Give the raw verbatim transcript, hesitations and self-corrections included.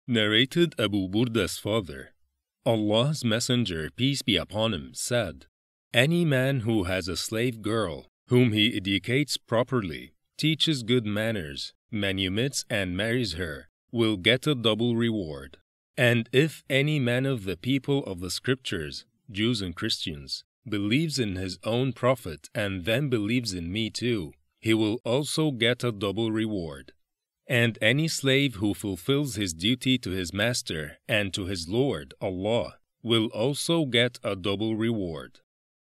Narrated Abu Burda's father, Allah's Messenger, peace be upon him, said, "Any man who has a slave girl, whom he educates properly, teaches good manners, manumits and marries her, will get a double reward. And if any man of the people of the Scriptures, Jews and Christians, believes in his own prophet and then believes in me too, he will also get a double reward. And any slave who fulfills his duty to his master and to his Lord, Allah, will also get a double reward."